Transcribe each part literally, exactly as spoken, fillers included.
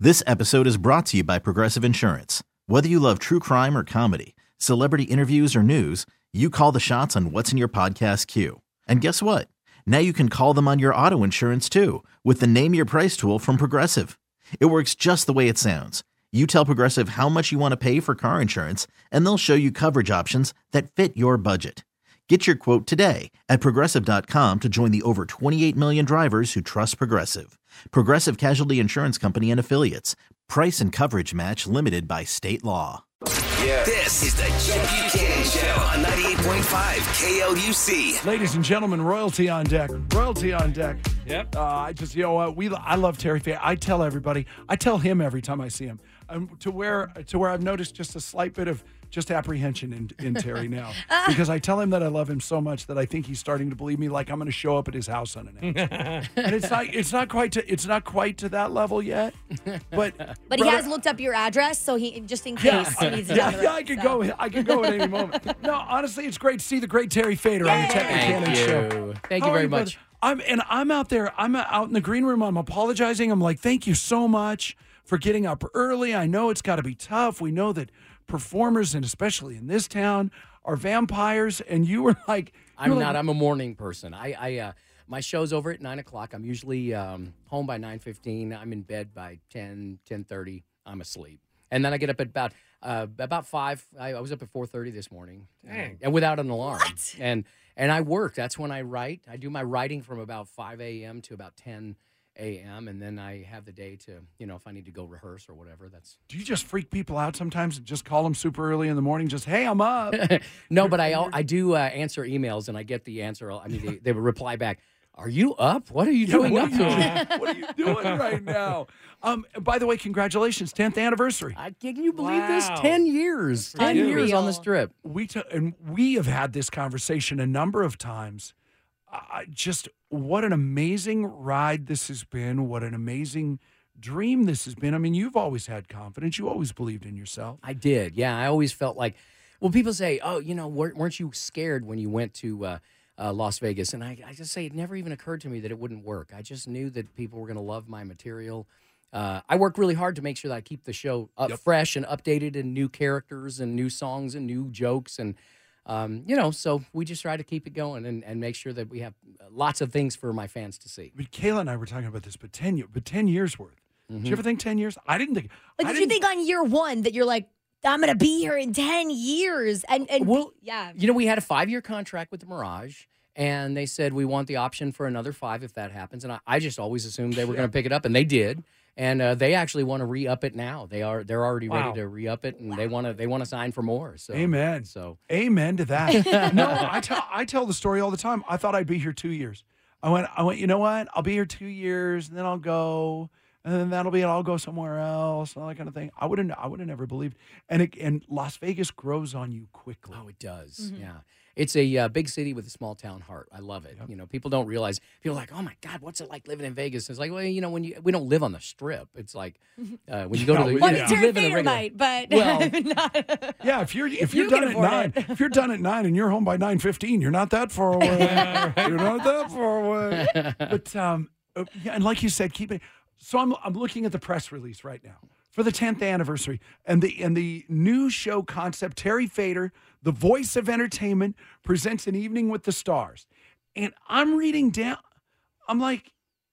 This episode is brought to you by Progressive Insurance. Whether you love true crime or comedy, celebrity interviews or news, you call the shots on what's in your podcast queue. And guess what? Now you can call them on your auto insurance too with the Name Your Price tool from Progressive. It works just the way it sounds. You tell Progressive how much you want to pay for car insurance, and they'll show you coverage options that fit your budget. Get your quote today at Progressive dot com to join the over twenty-eight million drivers who trust Progressive. Progressive Casualty Insurance Company and Affiliates. Price and coverage match limited by state law. Yeah. This is the Jim Buchanan Show on ninety-eight point five K L U C. Ladies and gentlemen, royalty on deck. Royalty on deck. Yep. Uh, I just, you know what, we I love Terry Fator. I tell everybody, I tell him every time I see him, um, to where to where I've noticed just a slight bit of just apprehension in, in Terry now, because I tell him that I love him so much that I think he's starting to believe me, like I'm going to show up at his house unannounced. And it's not it's not quite to it's not quite to that level yet, but But he has looked up your address, so he just in yeah, case he needs to yeah, down the yeah, road, I could so. go. I could go at any moment. No, honestly, it's great to see the great Terry Fator on the Tech Thank Buchanan you. Show. Thank How you are very brother? much. I'm and I'm out there. I'm out in the green room. I'm apologizing. I'm like, thank you so much for getting up early. I know it's got to be tough. We know that performers, and especially in this town, are vampires. And you were like, you I'm were not. like, I'm a morning person. I, I uh, my show's over at nine o'clock. I'm usually um, home by nine fifteen. I'm in bed by ten, ten thirty. I'm asleep, and then I get up at about uh, about five. I, I was up at four thirty this morning, Dang. and without an alarm. What? And and I work. That's when I write. I do my writing from about five a.m. to about ten a.m. and then I have the day to, you know, if I need to go rehearse or whatever. That's do you just freak people out sometimes and just call them super early in the morning? Just, hey, I'm up. no, but I I do uh, answer emails and I get the answer. I mean, they, they would reply back. Are you up? What are you Yeah, doing what up are you to? doing? What are you doing right now? Um, by the way, congratulations, tenth anniversary. I, can you believe this? Wow. Ten years. Ten Unreal. years on the strip. We t- and we have had this conversation a number of times. Uh, just what an amazing ride this has been. What an amazing dream this has been. I mean, you've always had confidence. You always believed in yourself. I did. Yeah, I always felt like, well, people say, oh, you know, weren't weren't you scared when you went to uh, uh, Las Vegas? And I, I just say it never even occurred to me that it wouldn't work. I just knew that people were going to love my material. Uh, I work really hard to make sure that I keep the show up Yep. fresh and updated and new characters and new songs and new jokes. And, um, you know, so we just try to keep it going and, and make sure that we have lots of things for my fans to see. But Kayla and I were talking about this, but ten, year, but ten years worth. Did you ever think ten years? I didn't think. Like, I did you didn't- think on year one that you're like, I'm going to be here in ten years? And, and Well, yeah. You know, we had a five-year contract with the Mirage, and they said we want the option for another five if that happens. And I, I just always assumed they were going to pick it up, and they did. And uh, they actually want to re-up it now. They are they're already Wow. ready to re-up it, and they want to they want to sign for more. So Amen. So Amen to that. No, I tell I tell the story all the time. I thought I'd be here two years. I went. I went. You know what? I'll be here two years, and then I'll go, and then that'll be it. I'll go somewhere else, and all that kind of thing. I wouldn't. I would have never believed. And it, and Las Vegas grows on you quickly. oh, it does. Yeah, it's a uh, big city with a small town heart. I love it. You know, people don't realize. People are like, oh my God, what's it like living in Vegas? It's like, well, you know, when you we don't live on the Strip. It's like uh, when you go No, to the we- Well, you, I mean, you Terry live in a Fator regular. might, but Well- not. Yeah, if you're if you you're can done at afford nine, it. if you're done at nine and you're home by nine fifteen, you're not that far away. You're not that far away. But um, uh, yeah, and like you said, keep it. So I'm I'm looking at the press release right now for the tenth anniversary and the and the new show concept. Terry Fator, the voice of entertainment, presents an evening with the stars, and I'm reading down. I'm like,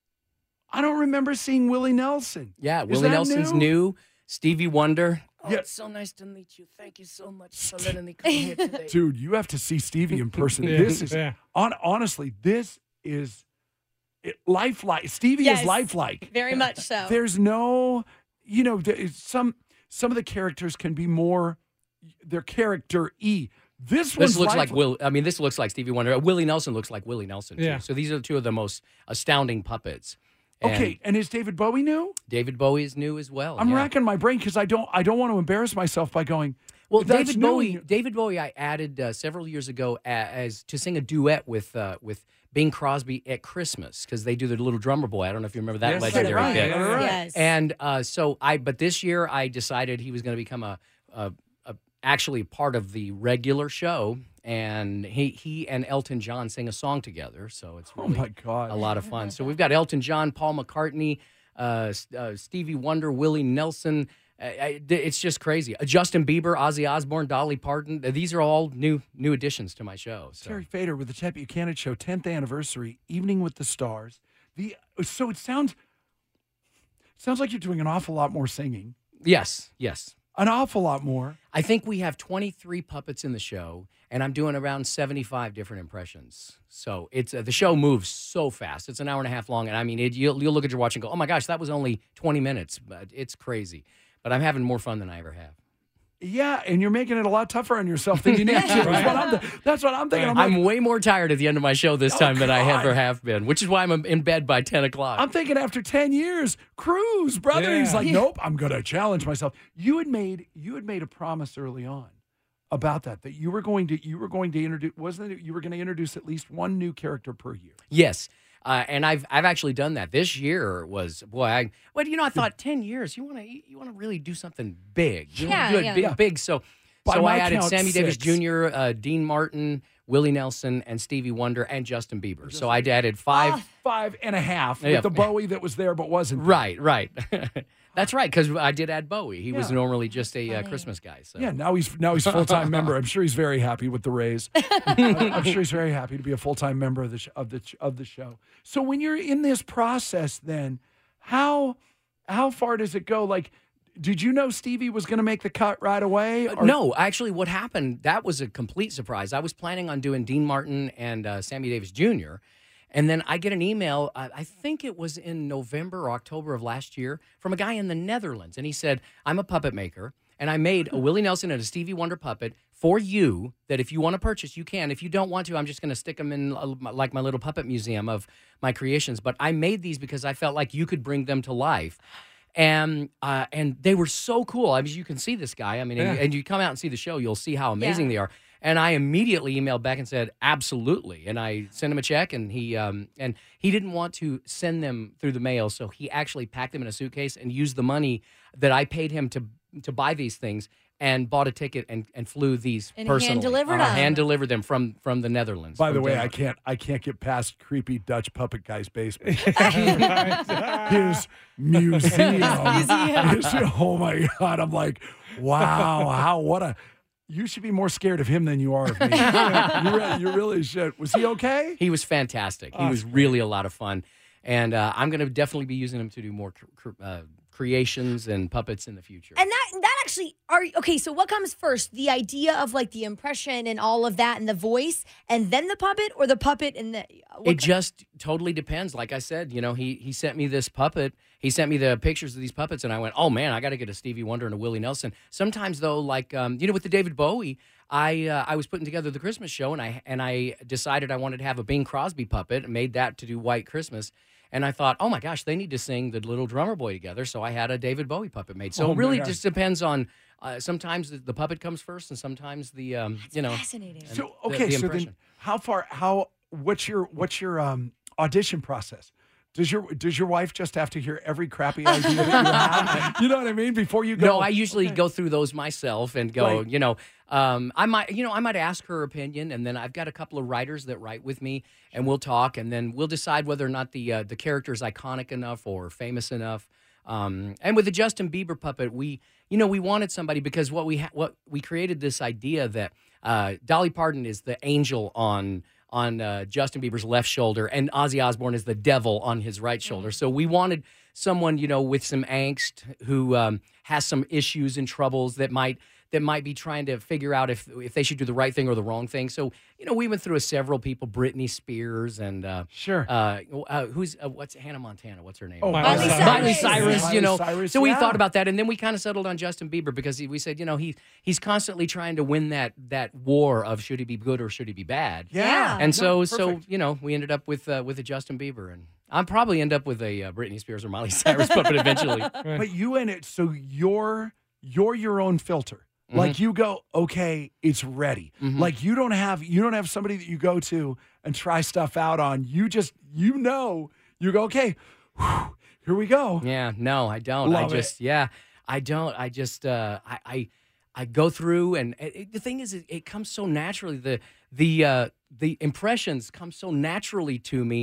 I don't remember seeing Willie Nelson. Yeah, Is Willie that Nelson's new? new. Stevie Wonder. Oh, Yeah. it's so nice to meet you. Thank you so much for letting me come here today. Dude, you have to see Stevie in person. Yeah, This is yeah. on honestly, this is it, lifelike. Stevie Yes. is lifelike. Very much so. There's no, you know, there is some some of the characters can be more their character e. This one's This looks like lifelike. Will. I mean, this looks like Stevie Wonder. Uh, Willie Nelson looks like Willie Nelson. Too. Yeah. So these are two of the most astounding puppets. And Okay, and is David Bowie new? David Bowie is new as well. I'm yeah. racking my brain because I don't I don't want to embarrass myself by going. Well, that's David new Bowie. and- David Bowie, I added uh, several years ago a- as to sing a duet with uh, with Bing Crosby at Christmas because they do the little drummer boy. I don't know if you remember that Yes, legendary right, bit. yeah, right. Yes. And uh, so I, but this year I decided he was going to become a, a, a actually part of the regular show, and he he and Elton John sing a song together. So it's Oh really my God. a lot of fun. So we've got Elton John, Paul McCartney, uh, uh, Stevie Wonder, Willie Nelson. Uh, I, it's just crazy. Uh, Justin Bieber, Ozzy Osbourne, Dolly Parton. Uh, these are all new new additions to my show. So. Terry Fader with the Chet Buchanan Show, tenth anniversary, Evening with the Stars. The so it sounds sounds like you're doing an awful lot more singing. Yes, yes. An awful lot more. I think we have twenty-three puppets in the show, and I'm doing around seventy-five different impressions. So it's uh, the show moves so fast. It's an hour and a half long, and I mean, it, you'll, you'll look at your watch and go, oh, my gosh, that was only twenty minutes. But it's crazy. But I'm having more fun than I ever have. Yeah, and you're making it a lot tougher on yourself than you need to. That's what I'm, th- that's what I'm thinking. I'm, I'm like, way more tired at the end of my show this Oh, time than I God. ever have been, which is why I'm in bed by ten o'clock. I'm thinking after ten years, Cruise, brother. He's Yeah. like, nope, I'm going to challenge myself. You had made you had made a promise early on about that, that you were going to you were going to introduce, wasn't it? You were going to introduce at least one new character per year. Yes. Uh, and I've I've actually done that. This year was boy. I well, you know, I thought ten years. You want to you want to really do something big. You Yeah, want to do it yeah. big, Yeah. big. So By so my I added count, Sammy Davis six. Junior, uh, Dean Martin, Willie Nelson, and Stevie Wonder, and Justin Bieber. So I added five. Five and a half Yeah. with the Bowie that was there but wasn't. there. Right, right. That's right, because I did add Bowie. He was Yeah. normally just a uh, Christmas guy. So Yeah, now he's now he's full time member. I'm sure he's very happy with the raise. I'm, I'm sure he's very happy to be a full time member of the sh- of the sh- of the show. So when you're in this process, then how how far does it go? Like, did you know Stevie was going to make the cut right away? Or- No, actually, what happened, that was a complete surprise. I was planning on doing Dean Martin and uh, Sammy Davis Junior, and then I get an email, I, I think it was in November or October of last year, from a guy in the Netherlands. And he said, I'm a puppet maker, and I made a Willie Nelson and a Stevie Wonder puppet for you that if you want to purchase, you can. If you don't want to, I'm just going to stick them in uh, like my little puppet museum of my creations. But I made these because I felt like you could bring them to life. And uh, and they were so cool. I mean, you can see this guy. I mean, and, and you come out and see the show, you'll see how amazing Yeah. they are. And I immediately emailed back and said, absolutely. And I sent him a check, and he um, and he didn't want to send them through the mail, so he actually packed them in a suitcase and used the money that I paid him to to buy these things and bought a ticket and, and flew these And personally. hand-delivered Uh, them. Hand delivered them from from the Netherlands. By the from way, I Denmark. can't I can't get past creepy Dutch puppet guy's basement. His museum. His- oh my God! I'm like, wow, how what a. You should be more scared of him than you are of me. you, re- you really should. Was he okay? He was fantastic. He Oh, was really a lot of fun. And uh, I'm going to definitely be using him to do more cr- cr- uh, creations and puppets in the future. And that that actually are okay. So what comes first? The idea of like the impression and all of that, and the voice, and then the puppet, or the puppet and the. What It just totally depends. Like I said, you know, he he sent me this puppet. He sent me the pictures of these puppets, and I went, oh, man, I got to get a Stevie Wonder and a Willie Nelson. Sometimes, though, like, um, you know, with the David Bowie, I uh, I was putting together the Christmas show, and I and I decided I wanted to have a Bing Crosby puppet, and made that to do White Christmas. And I thought, oh, my gosh, they need to sing the Little Drummer Boy together. So I had a David Bowie puppet made. So Oh, it really man. just depends on, uh, sometimes the, the puppet comes first, and sometimes the, um, you know. fascinating. and So the- okay, the so then impression. how far? How what's your what's your um, audition process? Does your does your wife just have to hear every crappy idea that you have? You know what I mean? Before you go. No, I usually go through those myself and go, Right. you know, um, I might, you know, I might ask her opinion, and then I've got a couple of writers that write with me, and we'll talk, and then we'll decide whether or not the uh, the character is iconic enough or famous enough. Um, and with the Justin Bieber puppet, we, you know, we wanted somebody because what we ha- what we created this idea that uh, Dolly Parton is the angel on. on uh, Justin Bieber's left shoulder, and Ozzy Osbourne is the devil on his right shoulder. So we wanted someone, you know, with some angst who um, has some issues and troubles that might that might be trying to figure out if if they should do the right thing or the wrong thing. So, you know, we went through a several people, Britney Spears and uh, Sure. uh, uh, who's uh, what's Hannah Montana? What's her name? Oh, Miley Miley Cyrus. Miley Cyrus. Cyrus, Miley you know. Cyrus, so we yeah. thought about that, and then we kind of settled on Justin Bieber because he, we said, you know, he he's constantly trying to win that that war of should he be good or should he be bad. Yeah. Yeah. And so, No, so perfect. you know, we ended up with uh, with a Justin Bieber, and I'll probably end up with a uh, Britney Spears or Miley Cyrus puppet eventually. But you and it, so you're you're your own filter. Mm-hmm. Like you go, okay, it's ready. Like you don't have you don't have somebody that you go to and try stuff out on. You just you know you go, okay, whew, here we go. Yeah, no, I don't. Love I just, yeah, I don't. I just, uh, I, I, I go through, and it, it- the thing is, it, it comes so naturally. The the uh, the impressions come so naturally to me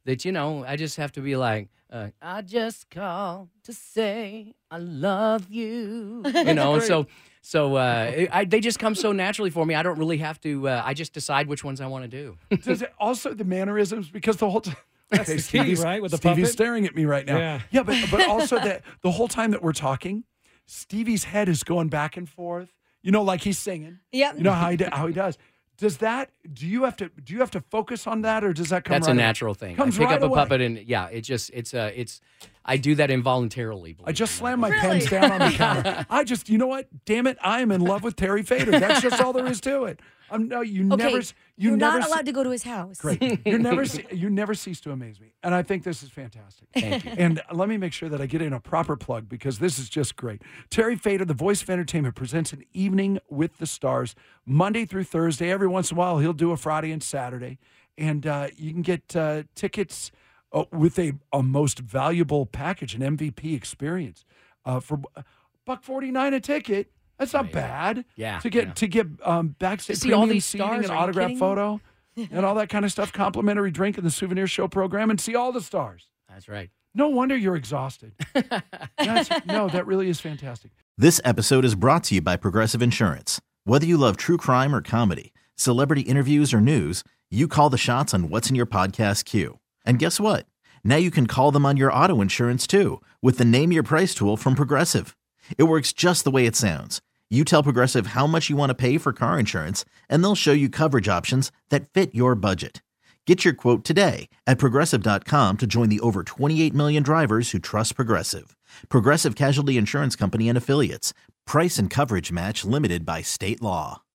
that, you know, I just have to be like, uh, I just called to say I love you. You know, and so so uh, it- I, they just come so naturally for me. I don't really have to. Uh, I just decide which ones I want to do. Does it also the mannerisms? Because the whole time. That's the key, Stevie's, right, with the Stevie's puppet? staring at me right now. Yeah. yeah but, but also that the whole time that we're talking, Stevie's head is going back and forth. You know, like he's singing. Yep. You know how he, do- how he does. Does that, do you have to, do you have to focus on that or does that come That's right a away? natural thing. Comes I pick right up a away. puppet and yeah, it just it's uh it's I do that involuntarily. I just believe it or slammed my Really? pens down on the counter. I just, you know what? Damn it. I am in love with Terry Fader. That's just all there is to it. I'm no, you Okay, never, s- you you're never not se- allowed to go to his house. Great. You never, ce- you never cease to amaze me, and I think this is fantastic. Thank you. And let me make sure that I get in a proper plug because this is just great. Terry Fader, the voice of entertainment, presents an evening with the stars Monday through Thursday. Every once in a while, he'll do a Friday and Saturday, and uh, you can get uh, tickets uh, with a, a most valuable package, an M V P experience, uh, for uh, buck forty nine a ticket. That's not bad. Yeah, To get yeah. to get um, backstage To see all premium these seating stars, and are you autograph kidding me? photo and all that kind of stuff, complimentary drink in the souvenir show program, and see all the stars. That's right. No wonder you're exhausted. That's, no, that really is fantastic. This episode is brought to you by Progressive Insurance. Whether you love true crime or comedy, celebrity interviews or news, you call the shots on what's in your podcast queue. And guess what? Now you can call them on your auto insurance too with the Name Your Price tool from Progressive. It works just the way it sounds. You tell Progressive how much you want to pay for car insurance, and they'll show you coverage options that fit your budget. Get your quote today at progressive dot com to join the over twenty-eight million drivers who trust Progressive. Progressive Casualty Insurance Company and Affiliates. Price and coverage match limited by state law.